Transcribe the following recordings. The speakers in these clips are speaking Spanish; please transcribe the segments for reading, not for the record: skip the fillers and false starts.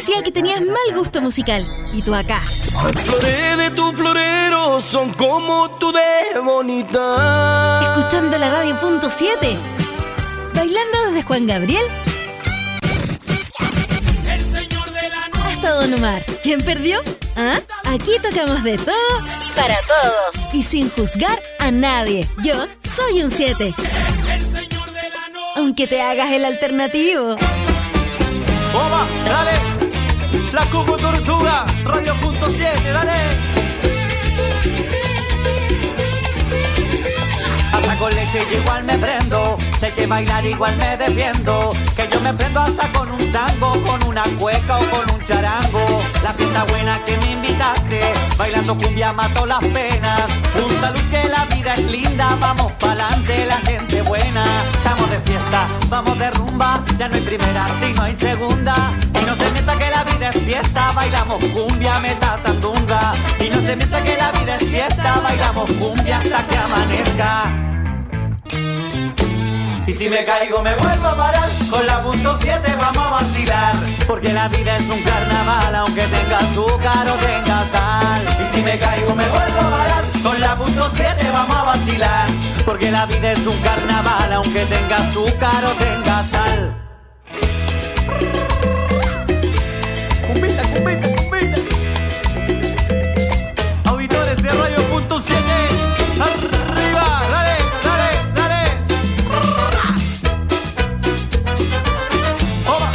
decía que tenías mal gusto musical. Y tú acá. Las flores de tu florero son como tú de bonita. Escuchando la radio punto 7. Bailando desde Juan Gabriel hasta Don Omar. ¿Quién perdió? ¿Ah? Aquí tocamos de todo para todos y sin juzgar a nadie. Yo soy un 7. Aunque te hagas el alternativo. ¡Toma! ¡Dale! La Cuco Tortuga, radio punto 7, dale. Hasta con leche y igual me prendo, sé que bailar igual me defiendo, que yo me prendo hasta con un tango, con una cueca o con un charango. La fiesta buena que me invitaste, bailando cumbia mato las penas. Un salud que la vida es linda, vamos pa'lante la gente buena. Estamos de fiesta, vamos de rumba, ya no hay primera, sino hay segunda. Y no se mienta que la vida es fiesta, bailamos cumbia, meta sandunga. Y no se mienta que la vida es fiesta, bailamos cumbia hasta que amanezca. Y si me caigo me vuelvo a parar, con la punto 7 vamos a vacilar. Porque la vida es un carnaval, aunque tenga azúcar o tenga sal. Y si me caigo me vuelvo a parar, con la punto 7 vamos a vacilar. Porque la vida es un carnaval, aunque tenga azúcar o tenga sal. Cumbita, cumbita, cumbita. Auditores de radio punto 7, arriba, dale, dale, dale. Toma.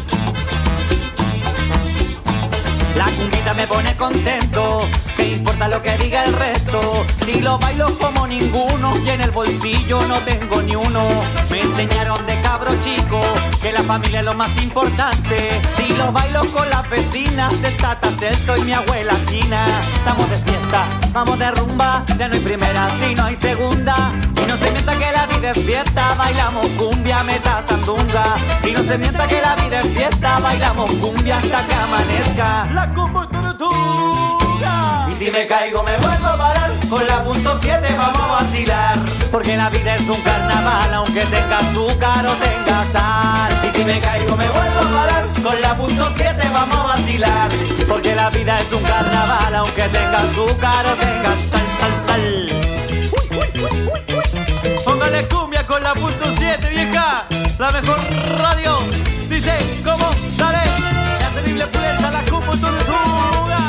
La cumbita me pone contento, ¿qué importa lo que diga el resto? Si lo bailo como ninguno y en el bolsillo no tengo ni uno. Me enseñaron de cabro chico que la familia es lo más importante. Si lo bailo con las vecinas, el Tata Celso y mi abuela Gina. Estamos de fiesta, vamos de rumba, ya no hay primera, sino hay segunda. Y no se mienta que la vida es fiesta, bailamos cumbia, meta sandunga. Y no se mienta que la vida es fiesta, bailamos cumbia hasta que amanezca. La Cumbia Tortuga. Y si me caigo me vuelvo a parar, con la punto 7 vamos a vacilar. Porque la vida es un carnaval, aunque tenga azúcar o tenga sal. Y si me caigo me vuelvo a parar, con la punto 7 vamos a vacilar. Porque la vida es un carnaval, aunque tenga azúcar o tenga sal, sal, sal. Póngale cumbia con la punto 7, vieja. La mejor radio. Dice, ¿cómo? Dale. La terrible pureza, la Cumbia Tortuga.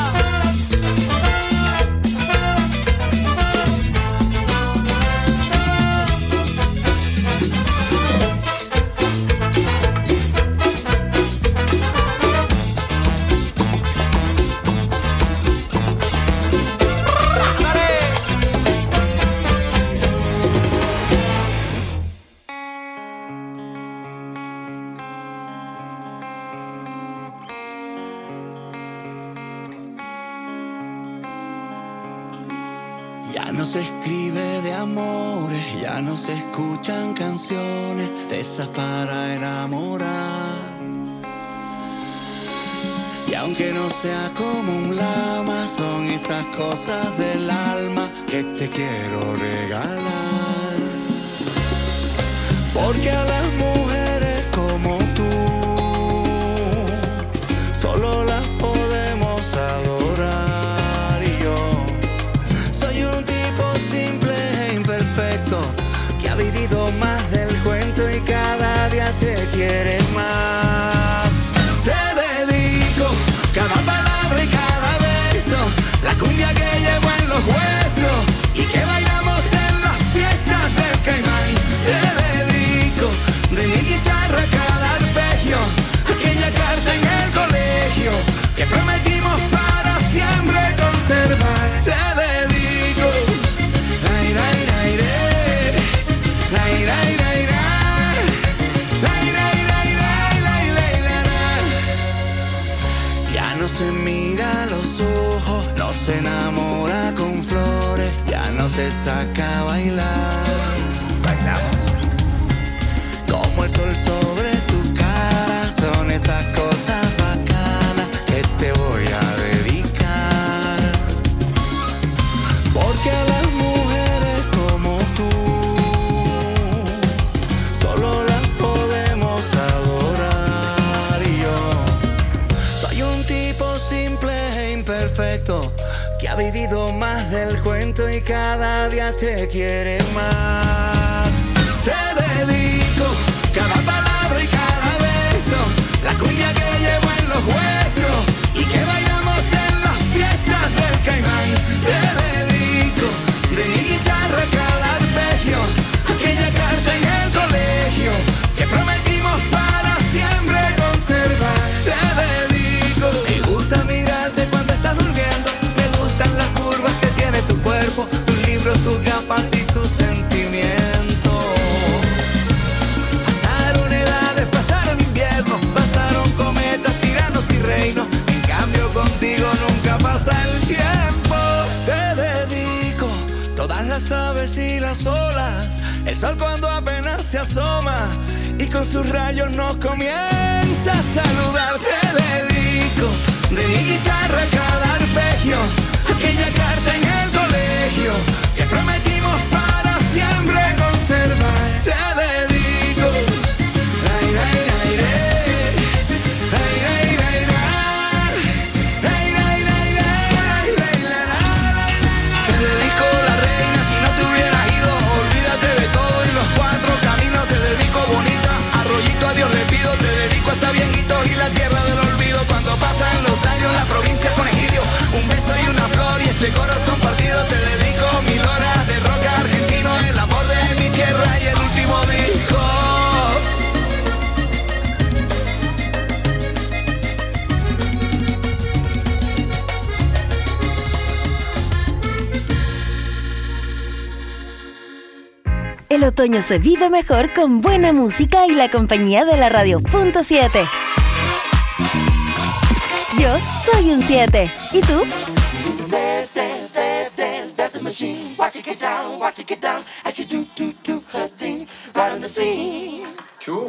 Ya no se escribe de amores, ya no se escuchan canciones de esas para enamorar. Y aunque no sea como un lama, son esas cosas del alma que te quiero regalar. Porque a las mujeres como tú solo las podemos adorar. Y yo soy un tipo simple e imperfecto que ha vivido más del cuento y cada día te quiere más. Te dedico cada palabra y cada beso, la cumbia que llevo en los huesos y que bailamos en las fiestas del Caimán. Te dedico de mi guitarra cada arpegio, aquella carta en el colegio que prometimos para siempre conservar. Te dedico ya no se mira a los ojos, no se enamora con flores, ya no se saca a bailar. Como el sol sobre tu cara, son esas cosas bacanas que te voy a dedicar. Porque a las mujeres como tú solo las podemos adorar. Y yo soy imperfecto que ha vivido más del cuento y cada día te quiere más. Te dedico cada palabra y cada beso, la cumbia que llevo en los huesos y que bailamos en las fiestas del Caimán. Te dedico de mi guitarra cada arpegio, aquella carta en el colegio que prometimos para siempre conservar. Te dedico, me gusta mirarte cuando estás durmiendo, me gustan las curvas que tiene tu cuerpo, tus libros, tus gafas y tus sentimientos. Pasaron edades, pasaron inviernos, pasaron cometas, tiranos y reinos. En cambio contigo nunca pasa el tiempo. Te dedico todas las aves y las olas, el sol cuando apenas se asoma y con sus rayos nos comienza a saludar. Te dedico de mi guitarra cada arpegio, aquella carta en el colegio que prometimos para siempre conservar. Te dedico ay, ay, ay, ay, ay, ay, ay, ay, ay, ay, ay, ay. Te dedico la reina si no te hubieras ido, olvídate de todo y los cuatro caminos. Te dedico bonita, arroyito a Dios le pido, te dedico hasta viejitos y la tierra del olvido. Cuando pasan los años la provincia con egidio, un beso y una flor y este corazón partido. Te dedico 1000 horas de rock argentino, el amor de mi tierra y el último disco. El otoño se vive mejor con buena música y la compañía de la radio Punto 7. Yo soy un 7. ¿Y tú? Dance, dance, dance, dance, dance the machine. Watch it get down as you do her thing right on the scene. Cool.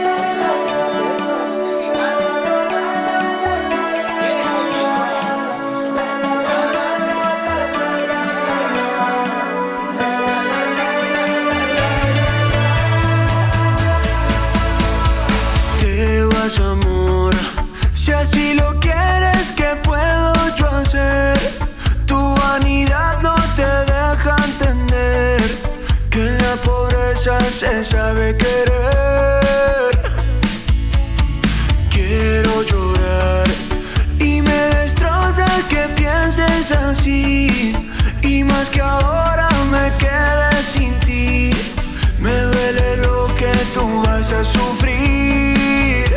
Te vas, amor, si así lo quieres, ¿qué puedo yo hacer? Tu vanidad no te deja entender que en la pobreza se sabe querer. Quiero llorar y me destroza que pienses así, y más que ahora me quede sin ti. Me duele lo que tú vas a sufrir,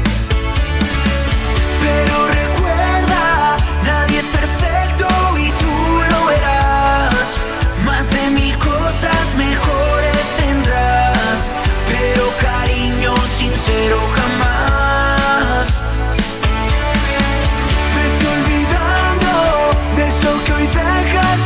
pero recuerda, nadie es perfecto y tú lo verás. Más de 1000 cosas mejores tendrás, pero cariño sincero jamás. Vete olvidando de eso que hoy dejas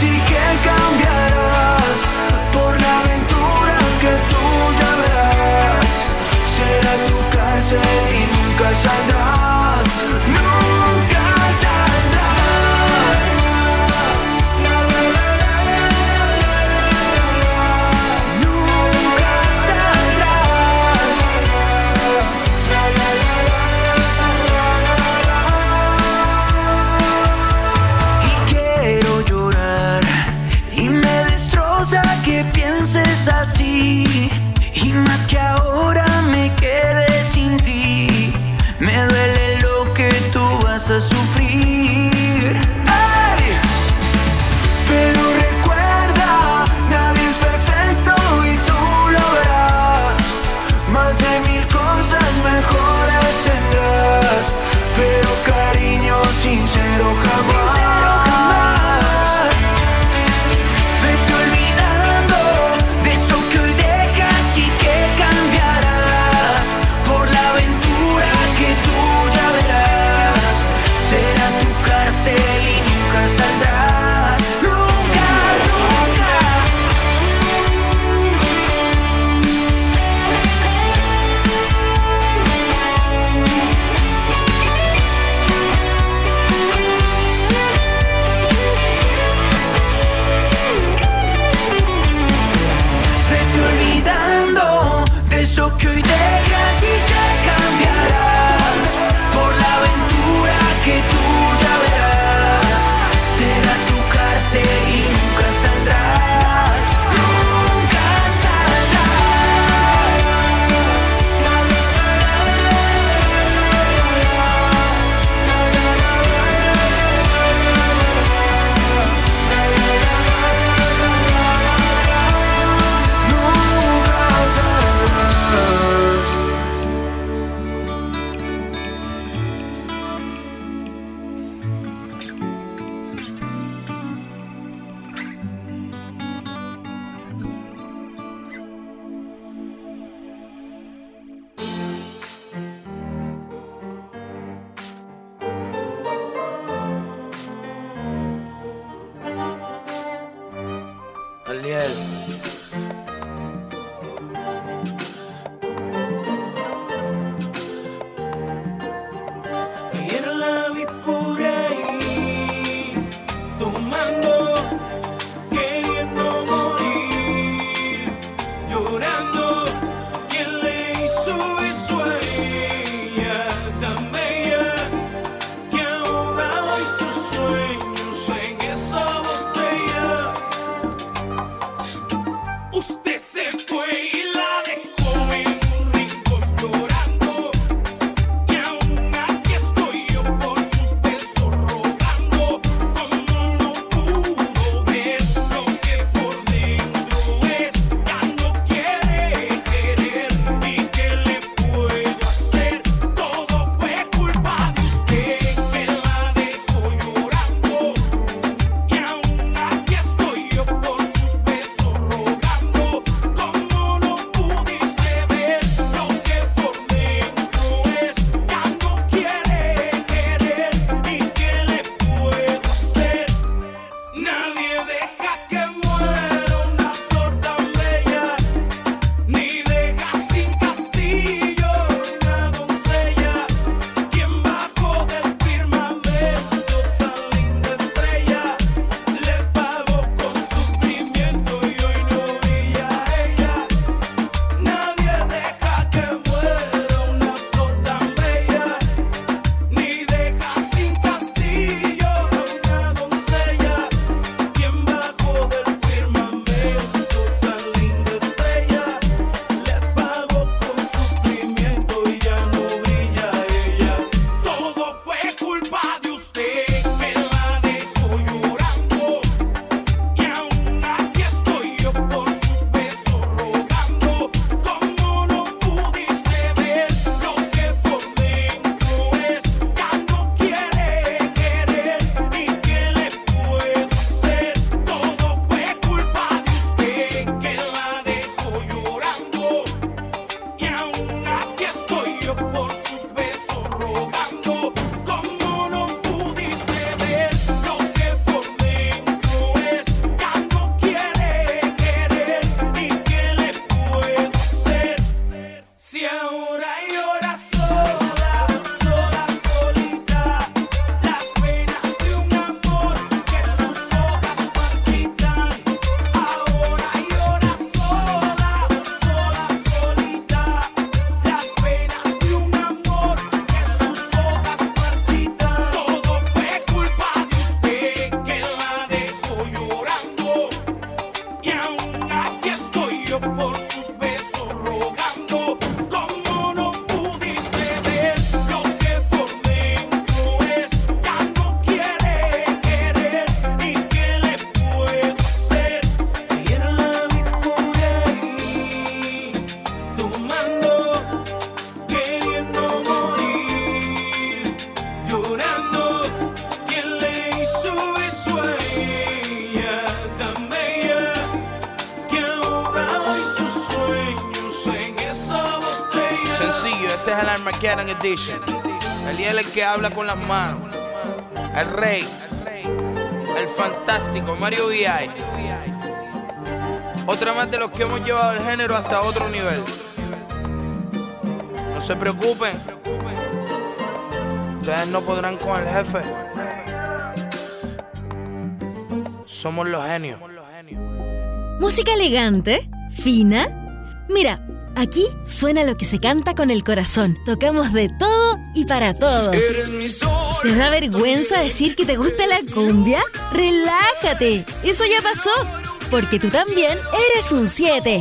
piel. Ayer la vi por ahí, tomando, queriendo morir, llorando. ¿Quién le hizo eso a ella tan bella que ahoga hoy sus sueños en esa botella? Usted se fue y la dejó en un rincón llorando, y aún aquí estoy yo por sus besos rogando. Como no pudo ver lo que por dentro es, ya no quiere querer. ¿Y qué le puedo hacer? Todo fue culpa de usted que la dejó llorando, y aún aquí estoy yo por sus besos rogando. Como no pudiste ver lo que por dentro es, ya no quiere querer. ¿Y qué le puedo hacer? Nadie deja que muera una flor tan bella, ni deja sin castillo una doncella. Quien bajó del firmamento tan linda estrella, le pagó con sufrimiento y hoy no brilla ella. Nadie deja que muera una flor tan bella, ni deja sin castillo una doncella. Quien bajó del firmamento tan linda estrella, le pagó con sufrimiento y ya no brilla ella. Todo fue culpa de usted que la dejó llorando, y aún aquí estoy yo por sus besos rogando. Como no pudiste ver lo que por dentro es, ya no quiere querer. ¿Y qué le puedo hacer? Todo fue culpa de usted que la dejó llorando, y aún aquí estoy yo por sus besos rogando. Como no pudiste ver lo que por dentro es, ya no quiere querer. ¿Y qué le puedo hacer? Si ahora llora sola, sola, solita, las penas de un amor que sus hojas marchitan. Ahora llora sola, sola, solita, las penas de un amor que sus hojas marchitan. Todo fue culpa de usted que la dejó llorando, y aún aquí estoy yo por sus besos rogando. Como no pudiste ver lo que por dentro es, ya no quiere querer. ¿Y qué le puedo hacer? Ayer la vi por ahí, tomando, queriendo morir, llorando. ¿Quién le hizo eso a ella tan bella que ahoga hoy sus sueños en esa botella? Sencillo, este es el Armageddon Edition. El que habla con las manos. El rey. El fantástico Mario V.I. Otra más de los que hemos llevado el género hasta otro nivel. No se preocupen. Ustedes no podrán con el jefe. Somos los genios. Música elegante, fina. Mira, aquí suena lo que se canta con el corazón. Tocamos de todo y para todos. ¿Te da vergüenza decir que te gusta la cumbia? ¡Relájate! Eso ya pasó, porque tú también eres un 7.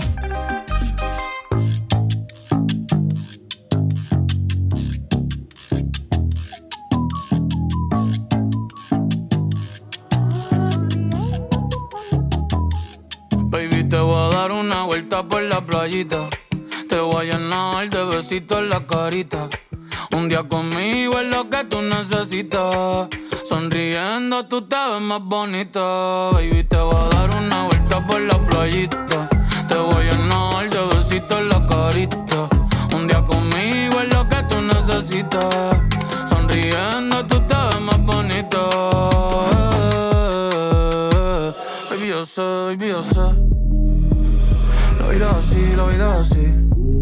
Baby, te voy a dar una vuelta por la playita. Te voy a llenar de besitos en la carita. Un día conmigo es lo que tú necesitas. Sonriendo tú te ves más bonita. Baby, te voy a dar una vuelta por la playita. Te voy a llenar de besitos en la carita. Un día conmigo es lo que tú necesitas. Sonriendo tú te ves más bonita. Baby, yo sé la vida es así.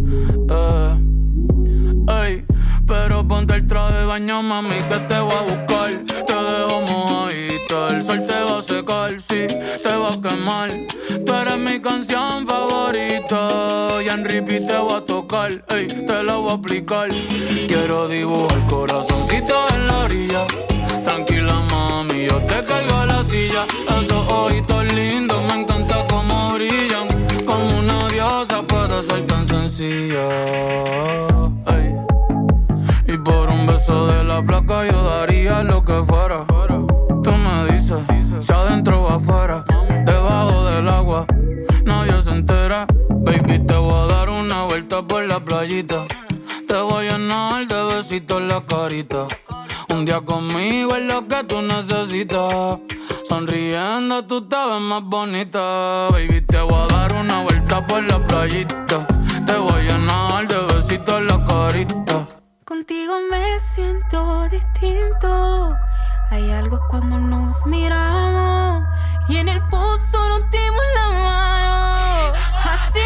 Ey, pero ponte el traje de baño, mami, que te voy a buscar. Te dejo mojadita, el sol te va a secar, sí, te va a quemar. Tú eres mi canción favorita y en repeat te voy a tocar, ey, te la voy a aplicar. Quiero dibujar corazoncito en la orilla. Tranquila, mami, yo te cargo a la silla. Esos ojitos lindos, me encanta cómo brillan. Como una diosa puede ser tan sencilla. Ey. Y por un beso de la flaca yo daría lo que fuera. Tú me dices, si adentro o afuera, debajo del agua, nadie se entera. Baby, te voy a dar una vuelta por la playita. Te voy a llenar de besitos en la carita. Un día conmigo es lo que tú necesitas. Sonriendo tú te ves más bonita. Baby, te voy a dar una vuelta por la playita. Te voy a llenar de besitos en la carita. Contigo me siento distinto. Hay algo cuando nos miramos y en el pozo nos dimos la mano. Así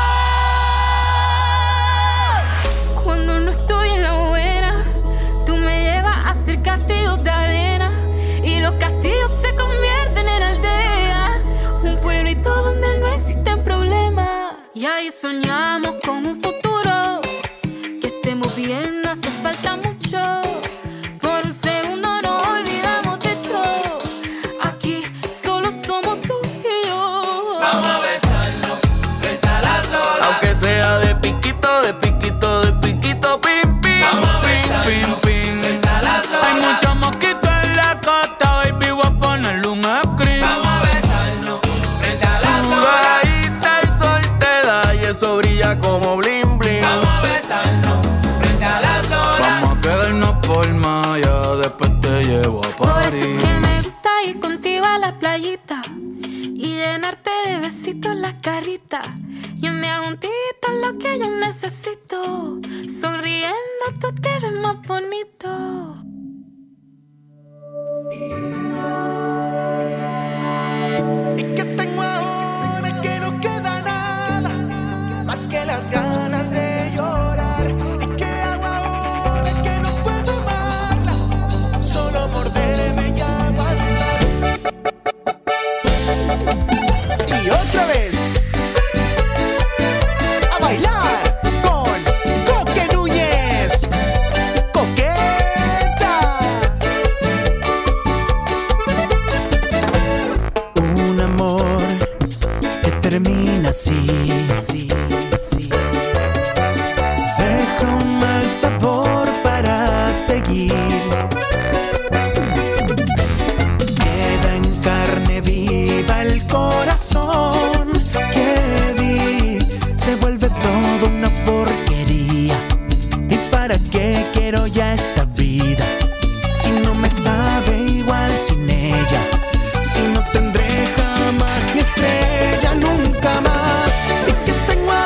todo. Cuando no estoy en la buena, tú me llevas a hacer castillos de arena y los castillos se convierten en aldeas. Un pueblito donde no existen problemas. Y ahí soñamos con un futuro. Que estemos bien, no hace falta mucho. Por un segundo nos olvidamos de todo. Aquí solo somos tú y yo. Vamos a besarnos frente a las olas. Aunque sea de piquito, de piquito, de piquito, pim, pim. Vamos a besarnos pim, pim. frente a las olas. Hay muchos mosquitos en la costa, baby, voy a ponerle un screen. Vamos a besarnos frente a las olas. Sudadita el sol te da y eso brilla como bling, bling. Vamos a besarnos frente a las olas. Vamos a quedarnos por Maya, después te llevo a Por eso París. es que me gusta ir contigo a la playita y llenarte de besitos la carita. Y un día juntito es lo que yo necesito. Sonriendo tú te ves más bonito. ¿Y qué tengo ahora que no queda nada? Más que las ganas de llorar. ¿Y qué hago ahora que no puedo amarla? Solo morderme y aguantar. Y otra vez a bailar con Coque Núñez. Coqueta. Un amor que termina así, deja un mal sabor para seguir. Queda en carne viva el corazón que di. Se vuelve todo una porquería. ¿Y para qué quiero ya esta vida? Si no me sabe igual sin ella. Si no tendré jamás mi estrella, nunca más. ¿Y qué tengo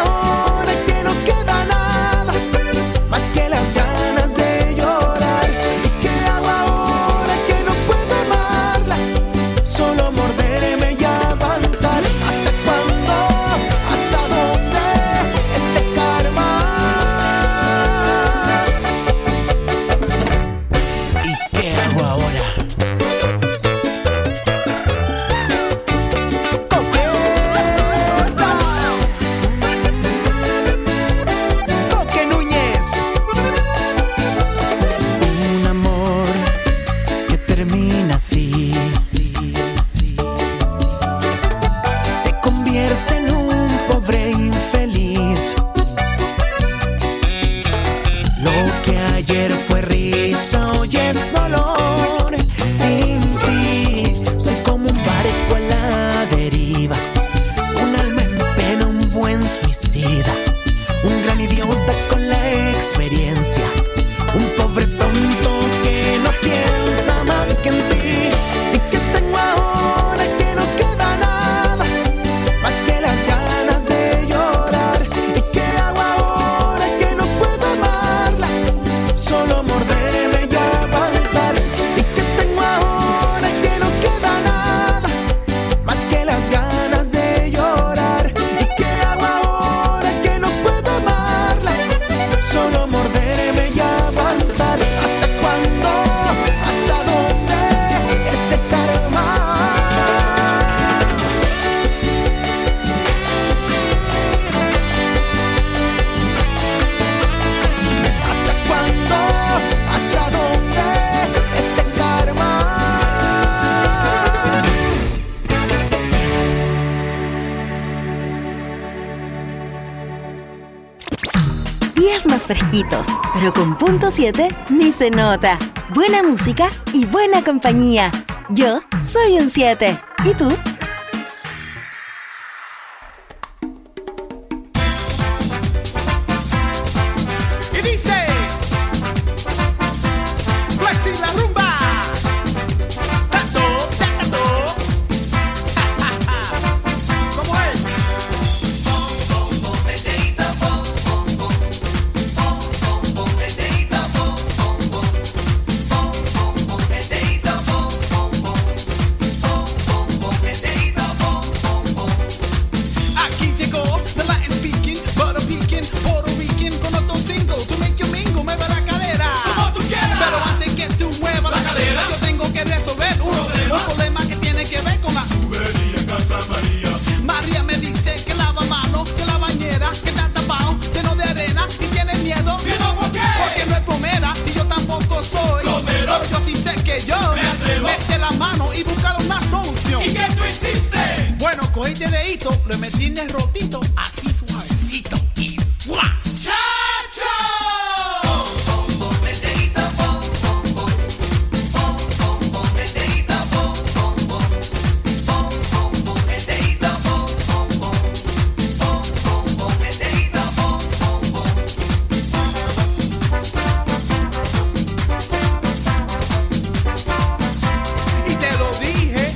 más fresquitos, pero con punto 7 ni se nota. Buena música y buena compañía. Yo soy un 7. ¿Y tú? Lo metí en el rotito, así suavecito y ¡fua! ¡Chacho! Y te lo dije.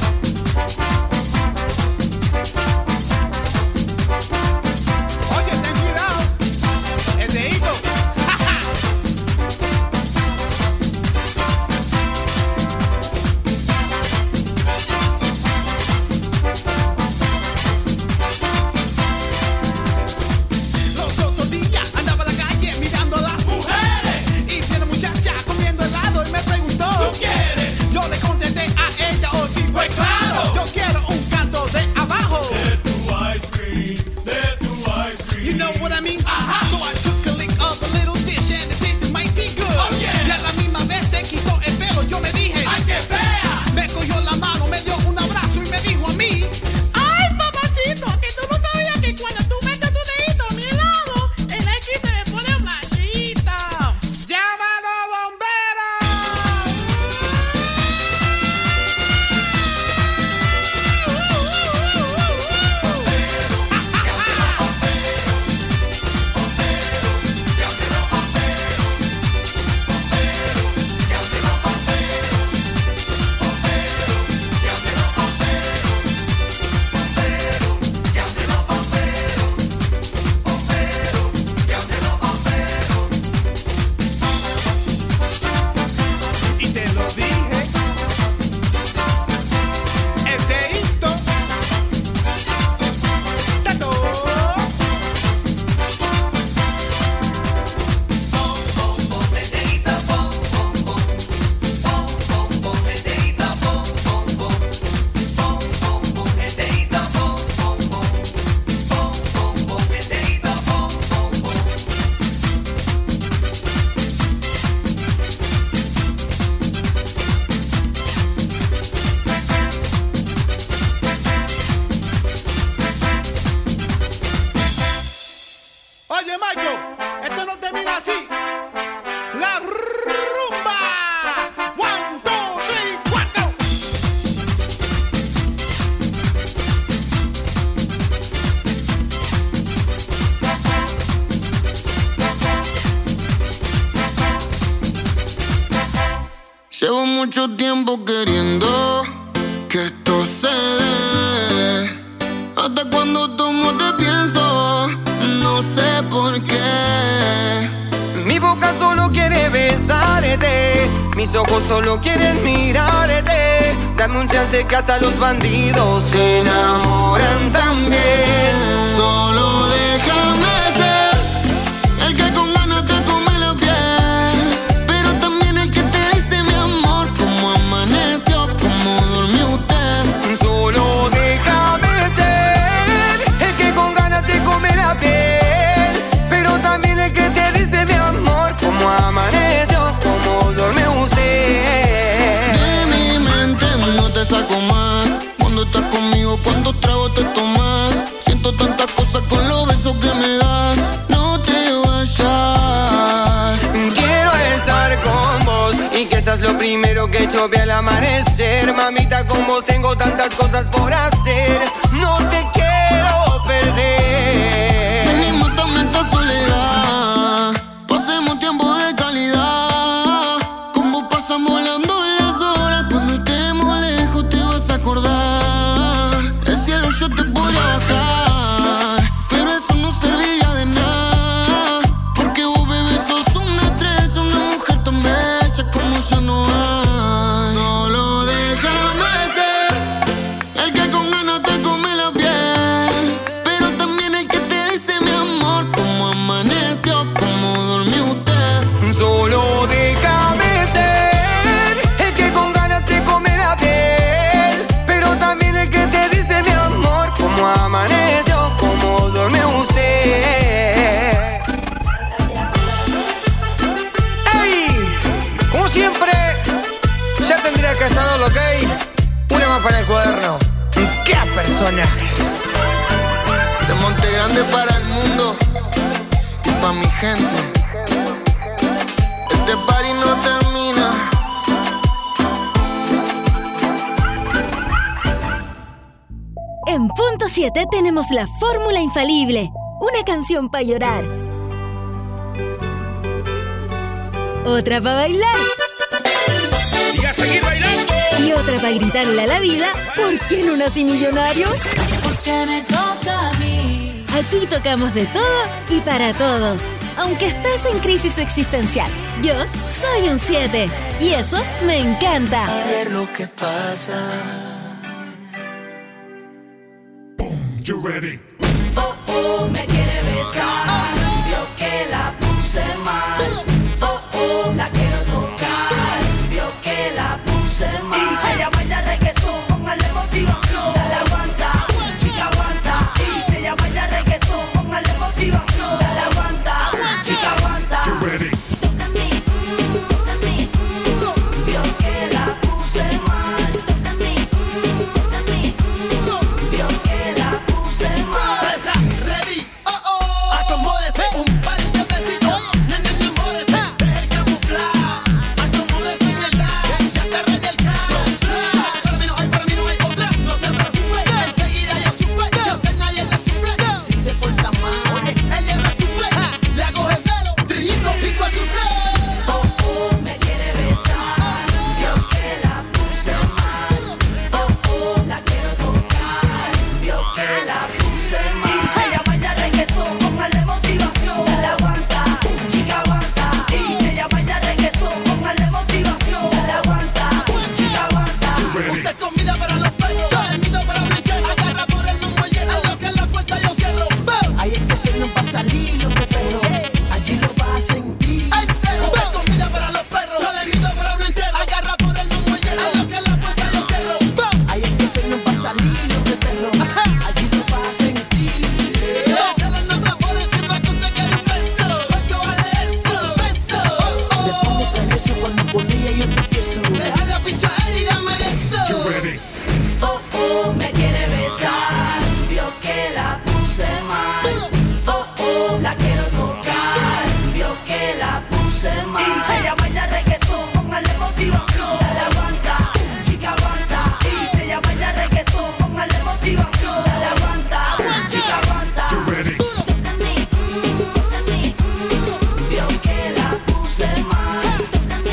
Oye, Michael, esto no termina así. La rumba. 1, 2, 3, 4. Llevo mucho tiempo queriendo que esto se dé. Hasta cuando tomo te pienso, no sé por qué. Mi boca solo quiere besarte, mis ojos solo quieren mirarte. Dame un chance que hasta los bandidos se enamoran también. Solo déjame ser el que con ganas te come la piel, pero también el que te dice mi amor, cómo amaneció, cómo durmió usted. Solo déjame ser el que con ganas te come la piel, pero también el que te dice mi amor, cómo amaneció, cómo duerme usted. De mi mente no te saco más. Cuando estás conmigo, cuántos tragos te tomas. Siento tantas cosas primero que chove al amanecer. Mamita, como tengo tantas cosas por hacer, no te quiero perder. Venimos también esta soledad, pasemos tiempo de calidad. Como pasan volando las horas, cuando estemos lejos te vas a acordar. El cielo yo te podría bajar, pero eso no serviría de nada. Porque vos, bebé, sos una estrella, una mujer tan bella como ya no hay. Solo déjame ser el que con ganas te come la piel, pero también el que te dice mi amor, cómo amaneció, cómo durmió usted. Solo déjame ser el que con ganas te come la piel, pero también el que te dice mi amor, cómo amaneció, cómo durmió usted. ¡Ey! Como siempre, ya tendría que estar todo, ¿ok? Una más para el cuaderno. ¡Qué personajes! De Monte Grande para el mundo y pa' mi gente. Este party no termina. En punto 7 tenemos la fórmula infalible. Una canción para llorar. Otra para bailar. Y a seguir bailando. Y otra para gritarle a la vida, ¿por qué no nací millonario? Porque me toca a mí. Aquí tocamos de todo y para todos. Aunque estés en crisis existencial, yo soy un 7. Y eso me encanta. A ver lo que pasa. You ready? Oh, oh, me quiere besar. Vio que la puse mal. Oh, oh, la quiero tocar. Vio que la puse mal. Y ella baila reggaetón, póngale motivación. Dale aguanta, chica aguanta. Y ella baila reggaetón, póngale motivación. Dale aguanta, chica aguanta. You ready? Vio que la puse mal. Vio que la puse mal. Presa, ready, oh oh. Acomódese un par de besitos. Nene, enamórese, deje el camuflaje. Acomódese en el live, ya te rayé el caso. Para mí no hay otra, no se preocupe. Enseguida ya supe, que usted nadie la suple. Si se porta mal, ella no estuve. Le hago gemelo, trillizo, pico a tu Oh, oh, me quiere besar. Vio que la puse mal. Oh, oh, la quiero tocar. Vio que la puse mal. Y ella baila reggaetón, póngale motivación. Dale aguanta, chica aguanta. Y ella baila reggaetón, póngale motivación. Dale aguanta, chica aguanta. Usted es comida para los perros, yo le invito para brincar. Agarra por el humo y llena lo que en la puerta yo cierro. Ahí es que se nos va a salir lo que perro. Allí lo vas a sentir. Usted es comida para los perros, yo le invito para brincar. Agarra por el humo y llena lo que en la puerta yo cierro. Ahí es que se nos va a salir lo que perro. Allí lo vas a sentir. Se la nota por encima que usted quiere un beso. ¿Cuánto vale eso? Beso. Después de traer eso, cuando con ella yo te empiezo. Deja la picha y dame de eso. Oh, oh, me quiere besar. Vio que la puse mal. Oh, oh, la quiero tocar. Vio que la puse mal. Y ella baila reggaetón, póngale motivación. Dale aguanta, chica aguanta. Y ella baila reggaetón, póngale motivación. Dale aguanta, chica aguanta. Vio que la puse mal.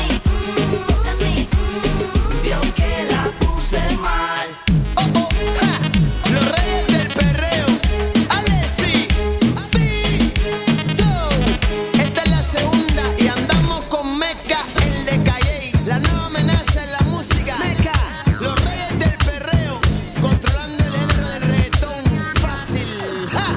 Vio que la puse mal. Los reyes del perreo, Alessi, Fito. Esta es la segunda y andamos con Meca, el de Calle. La nueva amenaza en la música. Los reyes del perreo, controlando el género del reggaetón fácil. ¡Ja!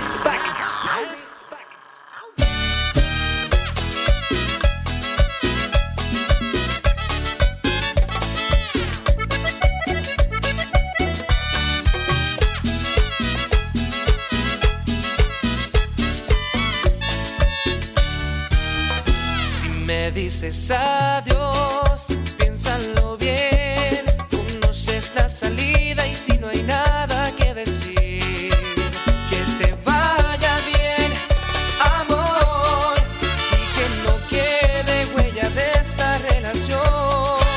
Si me dices adiós, piénsalo bien. Conoces la salida y si no hay nada que decir, que te vaya bien, amor, y que no quede huella de esta relación.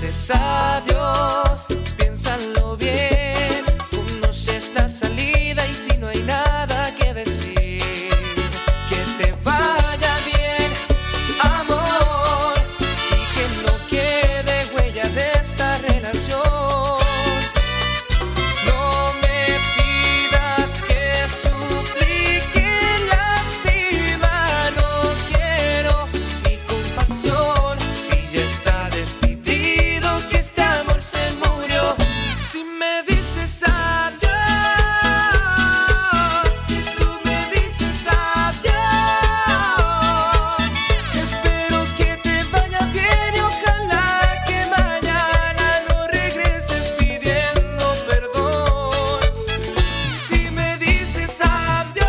dices adiós, piénsalo bien. Conoces la salida y si no hay nada que decir, que te vaya bien, amor, y que no quede huella de esta relación. No me pidas que suplique, lástima, no quiero ni compasión. Si ya está decidido que este amor se murió, si me dices adiós, si tú me dices adiós, espero que te vaya bien y ojalá que mañana no regreses pidiendo perdón. Si me dices adiós,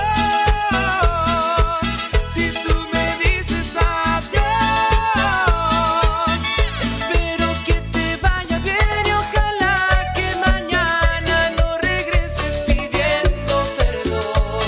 si tú me dices adiós, espero que te vaya bien y ojalá que mañana no regreses pidiendo perdón.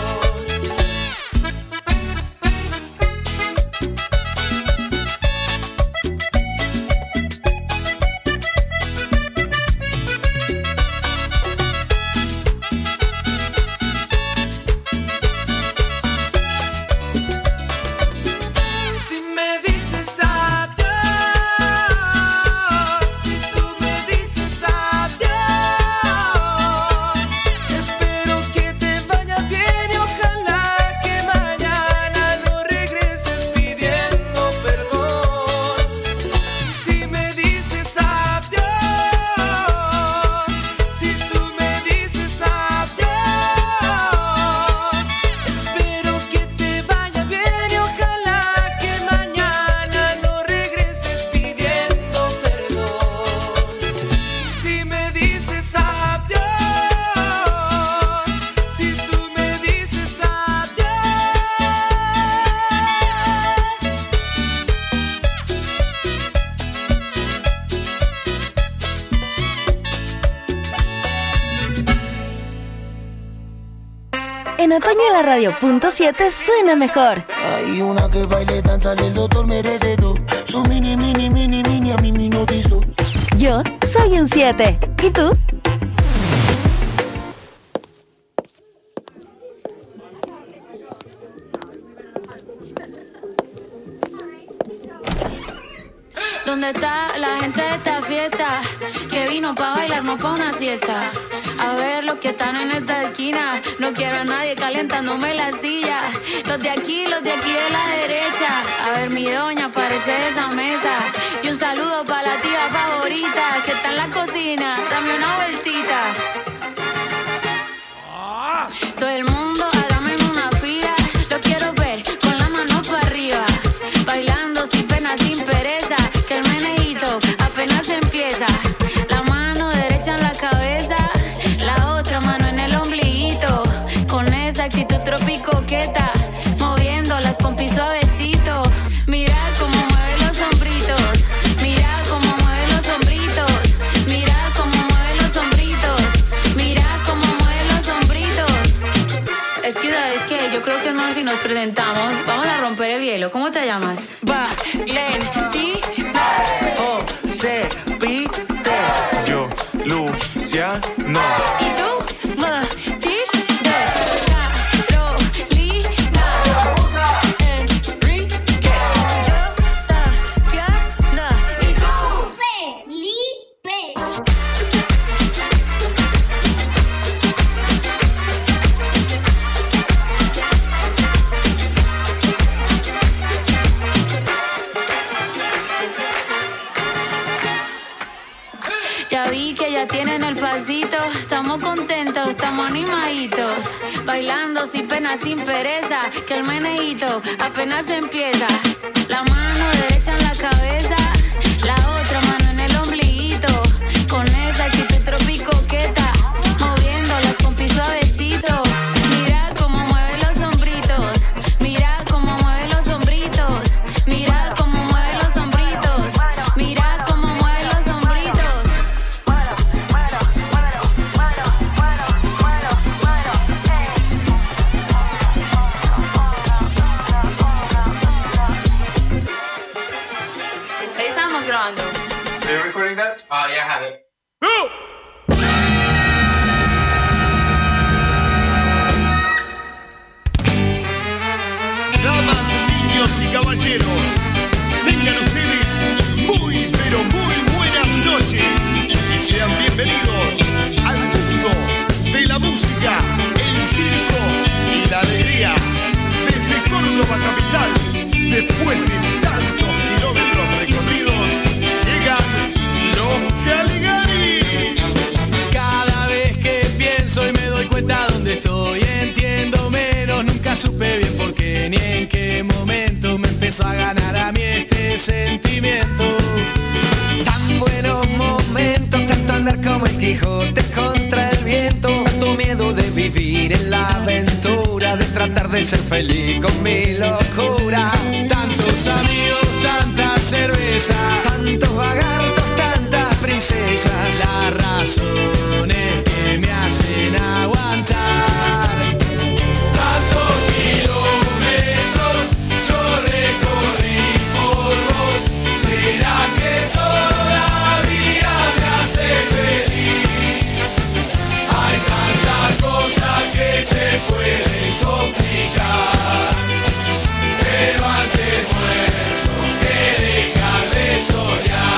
Si me dices adiós, si tú me dices adiós, espero que te vaya bien y ojalá que mañana no regreses pidiendo perdón. Si me dices adiós, si tú me dices adiós, espero que te vaya bien y ojalá que mañana no regreses pidiendo perdón. Si me dices adiós, si tú me dices adiós. En otoño la radio.7 suena mejor. Hay una que baile, danza, el doctor merece todo. Su mini, mini, mini, mini, a mí me hipnotizó. Yo soy un 7. ¿Y tú? ¿Dónde está la gente de esta fiesta? Que vino pa' bailar, no pa' una siesta. A ver los que están en esta esquina. No quiero a nadie calentándome la silla. Los de aquí de la derecha. A ver mi doña, parece de esa mesa. Y un saludo pa' la tía favorita que está en la cocina. Dame una vueltita. Todo el mundo hágame en una fila. Lo quiero ver con la mano para arriba. Bailando sin pena, sin pereza. Que el menejito apenas empieza. La mano derecha en la cabeza, la otra mano en el ombliguito. Con esa actitud tropicoqueta, moviendo las pompis suavecito. Mira cómo mueve los hombritos. Mira cómo mueve los hombritos. Mira cómo mueve los hombritos. Mira cómo mueve los hombritos. Es que yo creo que es mejor si nos presentamos. Vamos a romper el hielo. ¿Cómo te llamas? Valentina José Pite. Yo, Luciano. ¿Y tú? Matilde. Carolina. Enrique. Yo, Tatiana. ¿Y tú? Felipe. Ya vi que ya tienen el pasito. Estamos contentos, estamos animaditos. Bailando sin pena, sin pereza. Que el menejito apenas empieza. La mano derecha en la cabeza, la otra mano en el ombliguito. Con esa actitud tropicoqueta, moviendo las pompis suavecito. Mira cómo mueve los hombritos. Mira cómo mueve los hombritos. Mira cómo mueve los hombritos. Mira cómo mueve los hombritos. Ahí estamos grabando. you recording that? Yeah, I have it. Damas, niños y caballeros, tengan ustedes muy, pero muy buenas noches y sean bienvenidos al mundo de la música, el circo y la alegría. Desde Córdoba capital, después de tantos kilómetros recorridos, llegan los Caligaris. Cada vez que pienso y me doy cuenta dónde estoy, entiendo menos, nunca supe bien por qué ni en qué momento me empezó a ganar a mí este sentimiento. Tan buenos momentos, tanto andar como el Quijote contra el viento, tanto miedo de vivir en la aventura, de tratar de ser feliz con mi locura. Tantos amigos, tanta cerveza, tantos vagartos, tantas princesas, las razones que me hacen aguantar. Tantos kilómetros yo recorrí por vos. ¿Será que todavía me hace feliz? Hay tantas cosas que se pueden complicar, pero antes muerto que dejar de soñar.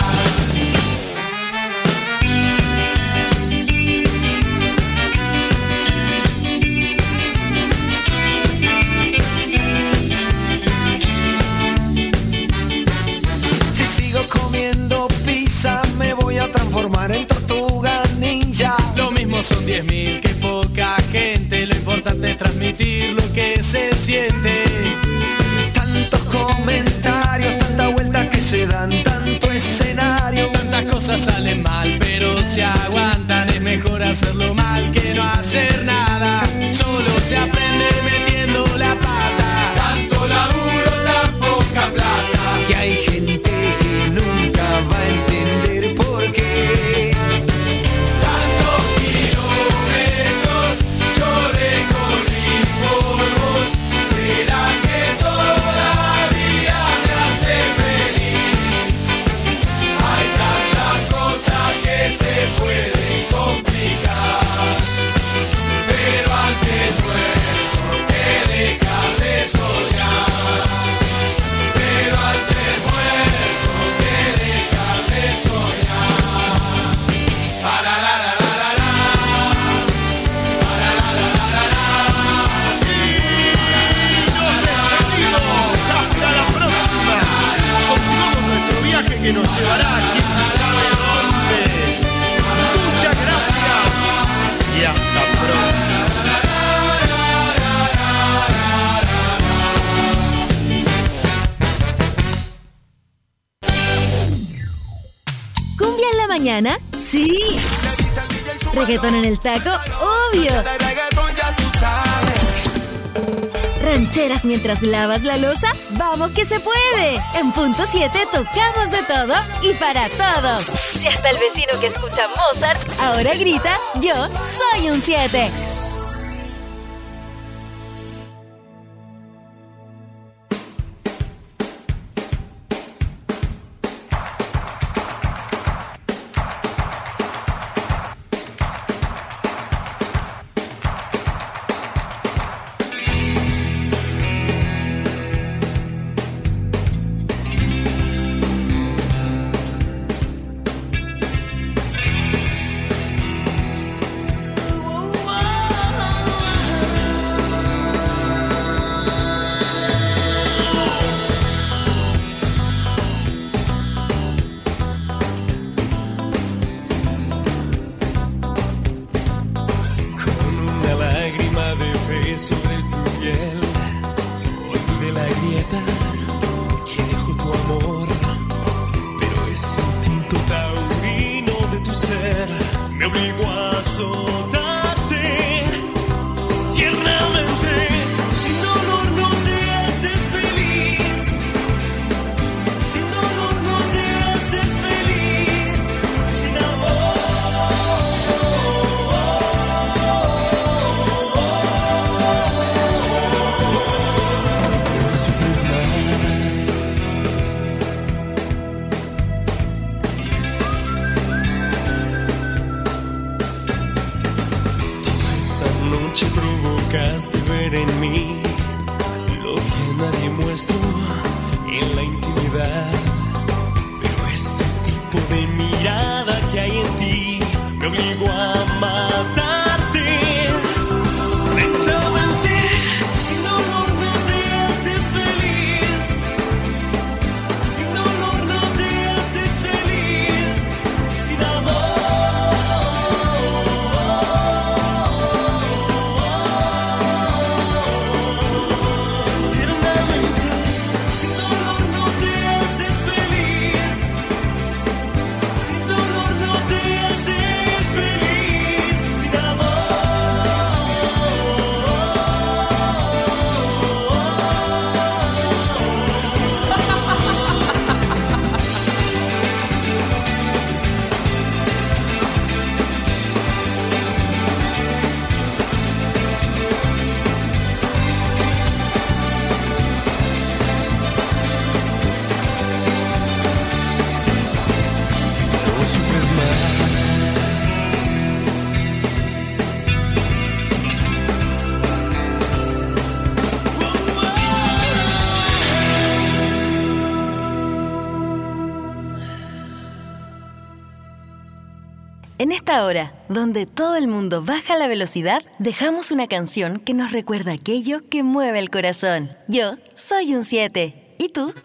Si sigo comiendo pizza me voy a transformar en tortuga ninja. Lo mismo son 10.000 que poca gente, lo importante es transmitir lo que se siente. Tantos comentarios, tanta vuelta que se dan, tanto escenario, tantas cosas salen mal, pero se aguantan. Es mejor hacerlo mal que no hacer nada. Solo se aprende metiendo la pata. Tanto laburo, tan poca plata, que hay gente que nunca va a entender por qué. Tantos kilómetros yo recorrí por vos. ¿Será que todavía me hace feliz? Hay tantas cosas que se pueden complicar, pero antes muerto que dejar de soñar. Pero antes muerto que dejar de soñar. Para la la la la la. Para la la la la la. Nos despedimos hasta la próxima. Continuamos nuestro viaje que nos llevará a quién sabe dónde. Muchas gracias y hasta pronto. ¿Cumbia en la mañana? ¡Sí! ¿Reggaetón en el taco? ¡Obvio! ¿Rancheras mientras lavas la loza? ¡Vamos que se puede! En Punto 7 tocamos de todo y para todos. Y hasta el vecino que escucha Mozart ahora grita, yo soy un 7. sobre tu piel. Olvidé la grieta que dejó tu amor, pero ese instinto taurino de tu ser me obligó a azotarte tiernamente. Sin dolor no te haces feliz, sin dolor no te haces feliz, sin amor. No sufres más. esta hora, donde todo el mundo baja la velocidad, dejamos una canción que nos recuerda aquello que mueve el corazón. Yo soy un 7. ¿Y tú?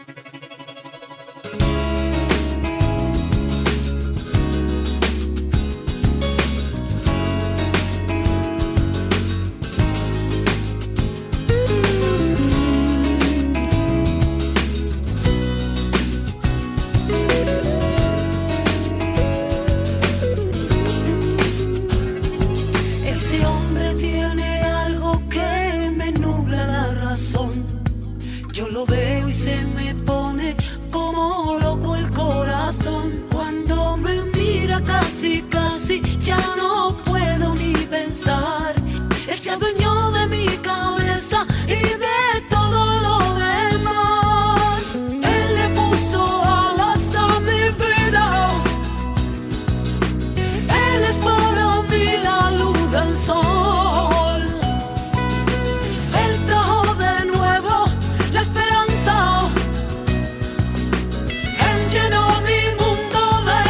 Lo veo y se me pone como loco el corazón. Cuando me mira casi, casi ya no puedo ni pensar. Él se adueñó de mi cabeza y de todo lo demás. Él le puso alas a mi vida. Él es para mí la luz del sol. Él trajo de nuevo la esperanza. Él llenó mi mundo de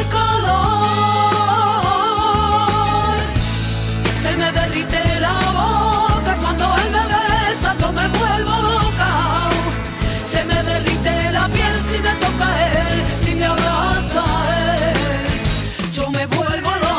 color. Se me derrite la boca cuando él me besa, yo me vuelvo loca. Se me derrite la piel si me toca él, si me abraza él, yo me vuelvo loca.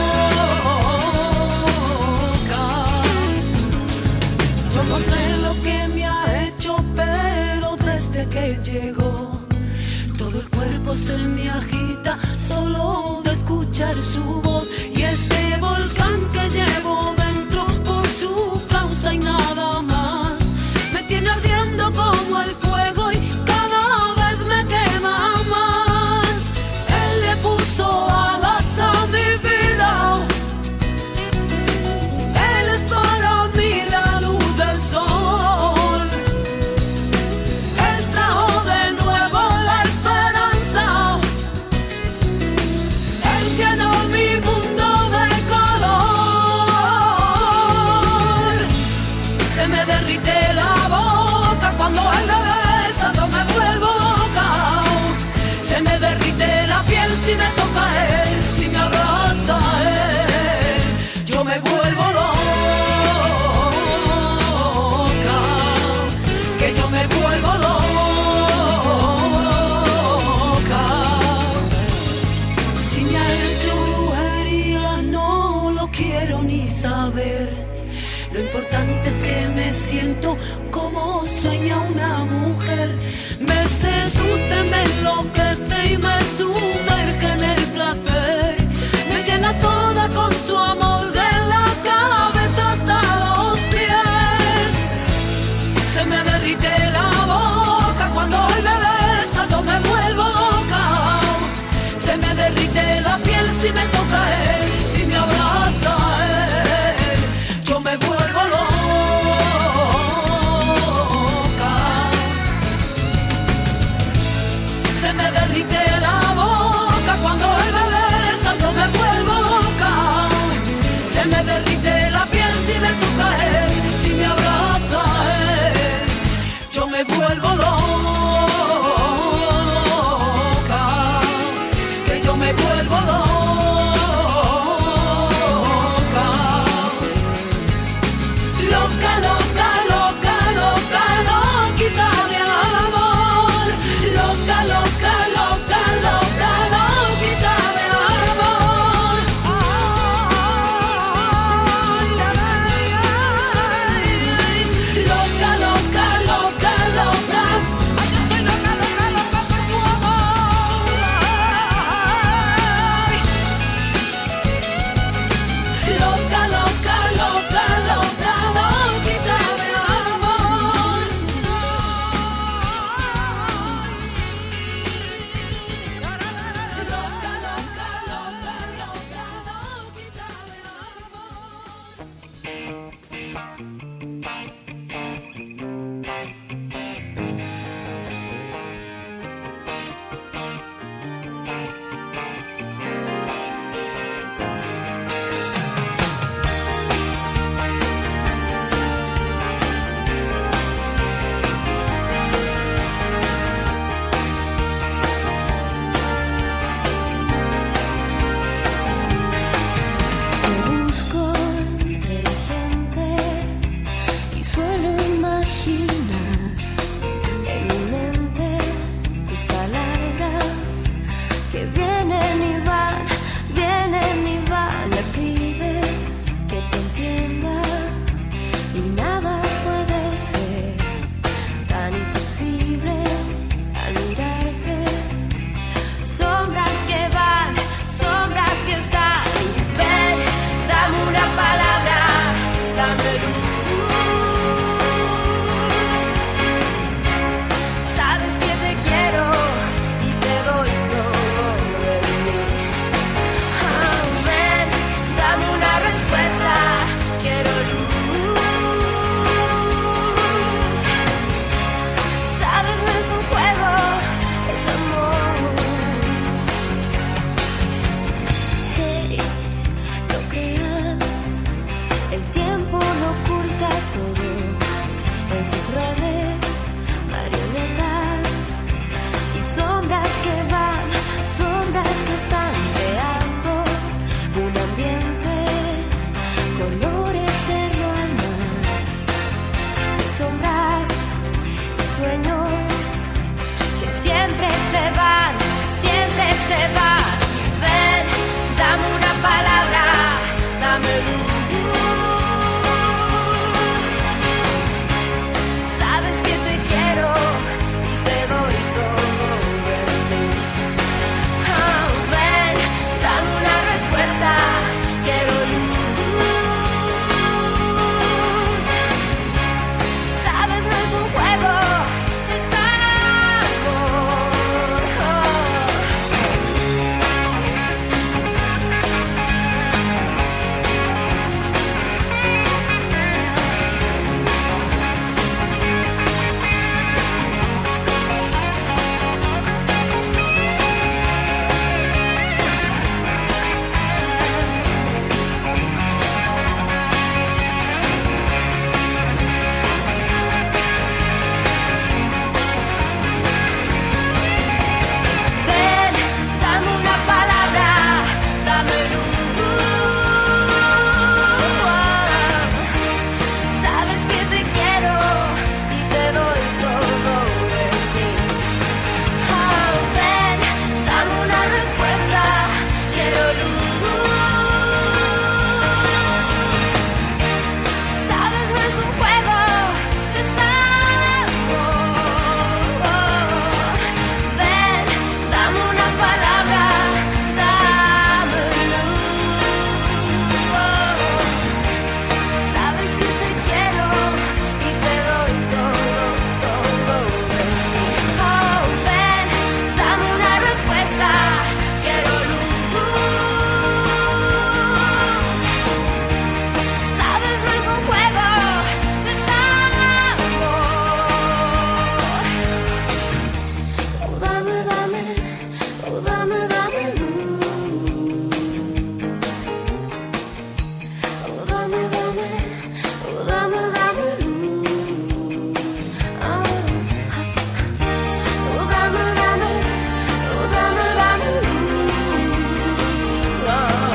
Yo no sé lo que me ha hecho, pero desde que llegó todo el cuerpo se me agita solo de escuchar su voz. Y este volcán que llevo dentro por su causa y nada más me tiene ardiendo como el fuego y cada vez me quema más. Él le puso alas a mi vida. Él es para mí la luz del sol. Él trajo de nuevo la esperanza. Él llenó mi mundo de color. Se me derrite la boca cuando él me besa, yo me vuelvo loca. Se me derrite la piel si me toca él, si me abraza él, yo me vuelvo loca. Que yo me vuelvo loca. Si me ha hecho brujería no lo quiero ni saber. Lo importante es que me siento como sueña una mujer. Me seduce, me enloquece y me sumerge en el placer. Me llena toda con su amor de la cabeza hasta los pies. Se me derrite la boca cuando él me besa, yo me vuelvo loca. Se me derrite la piel si me toca él, si me abraza él, yo me vuelvo loca. Se me derrite la boca cuando él me besa, yo me vuelvo loca. Se me derrite la piel si me toca él, si me abraza él, yo me vuelvo loca. Que yo me vuelvo loca. Loca, loca, loca, loca, loquita de amor. Loca, loca, loca, loca, loquita de amor. Loca, loca, loca, loca, en sus redes, marionetas y sombras que van, sombras que están creando un ambiente, color eterno al mar, de sombras y sueños que siempre se van, siempre se van. Ven, dame una palabra, dame luz. Sabes que te quiero y te doy todo de mí. Oh, ven, dame una respuesta, quiero luz. Sabes, no es un juego, es amor. Ven, dame una palabra, dame luz. Sabes que te quiero y te doy todo de mí. Oh, ven, dame una respuesta, quiero luz. Sabes, no es un juego, es amor. Ven, dame una palabra, dame luz. Sabes que te quiero y te doy todo, todo de mí. Oh, ven, dame una respuesta, quiero luz. Sabes, no es un juego, es amor. Oh, dame, dame, oh, dame, dame luz. Oh, dame, dame, oh, dame, dame luz. Oh, oh, dame, dame, oh, dame, dame luz. Oh,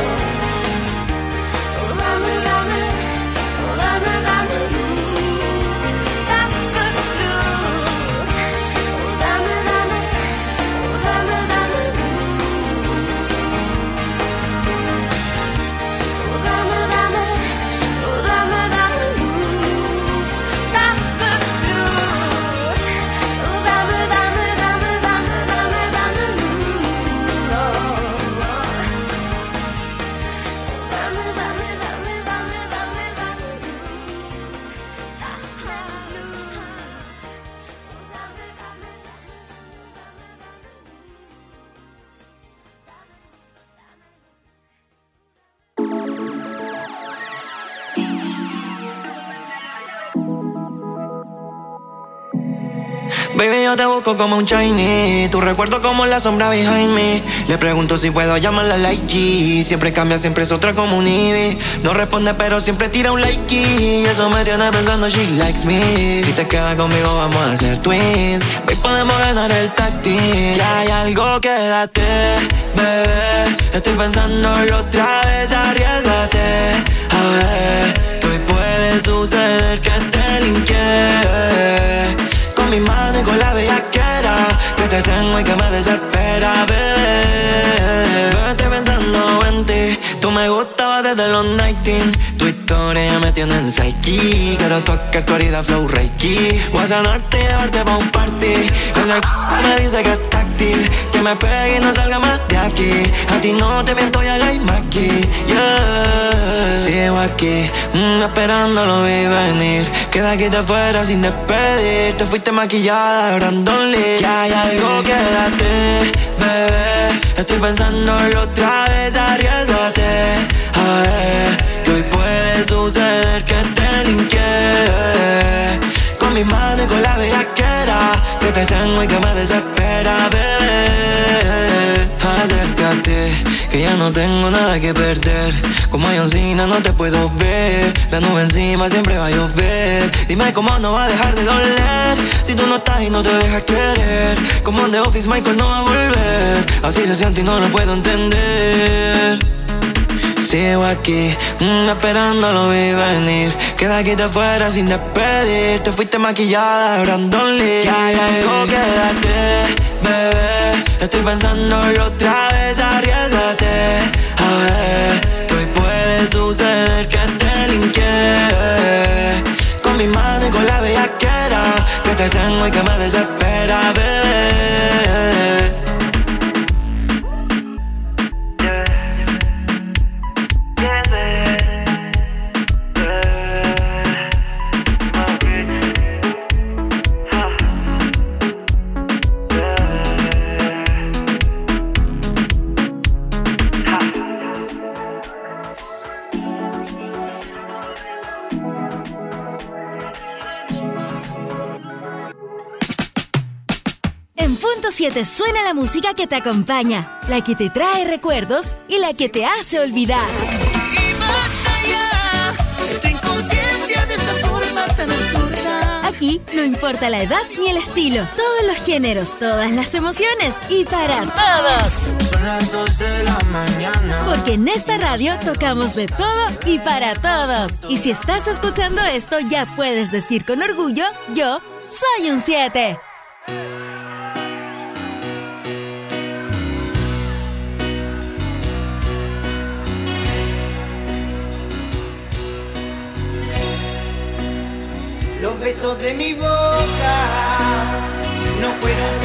oh, dame, dame, oh, dame, dame luz. Dame luz. Oh, dame, dame, oh, dame, dame luz. Oh, dame, dame, oh, dame, dame luz. Dame luz. Oh, dame, dame, dame, dame, dame, dame luz. Oh, dame, dame, dame, dame, dame, dame luz. Baby, yo te busco como un Chinese. Tu recuerdo como la sombra behind me. Le pregunto si puedo llamarla like G. Siempre cambia, siempre es otra como un Ivy. No responde pero siempre tira un like y eso me tiene pensando she likes me. Si te quedas conmigo vamos a ser twins. Baby, podemos ganar el tag team. Que hay algo, quédate, bebé. Estoy pensándolo otra vez, arriésgate. A ver, que hoy puede suceder que te linké. Con mi mano y con la bellaquera que te tengo y que me desespera, bebé. Estoy pensando en ti. Tú me gustabas desde los 19. Tu historia ya me tiene en psyche. Quiero tocar tu herida flow reiki. Voy a sanarte y llevarte pa' un party. Ese me dice que es táctil, que me pegue y no salga más de aquí. A ti no te miento y hagáis aquí, yeah. Sigo aquí, esperando lo vi venir. Que de aquí te fuera sin despedir. Te fuiste maquillada, Brandon Lee. Que hay algo, quédate, bebé. Estoy pensándolo otra vez, arriésgate. A ver, que hoy puede suceder que te linké. Con mi mano y con la bellaquera que te tengo y que me desespera, bebé. acércate, que ya no tengo nada que perder. Como John Cena no te puedo ver, la nube encima siempre va a llover. Dime cómo no va a dejar de doler, si tú no estás y no te dejas querer. Como en The Office Michael no va a volver, así se siente y no lo puedo entender. Sigo aquí, esperando lo vi venir. Queda aquí de fuera sin despedir. Te fuiste maquillada, Brandon Lee. Ya llegó, quédate, bebé. Estoy pensándolo otra vez, arriésgate. A ver, que hoy puede suceder que te linké. Con mi mano y con la bellaquera que te tengo y que me desespera, bebé. En Punto 7 suena la música que te acompaña, la que te trae recuerdos y la que te hace olvidar. Y basta ya, esta inconsciencia de esa forma tan absurda. Aquí no importa la edad ni el estilo, todos los géneros, todas las emociones y para todos. Son las 2 de la mañana. Porque en esta radio tocamos de todo y para todos. Y si estás escuchando esto, ya puedes decir con orgullo, yo soy un 7. Los besos de mi boca no fueron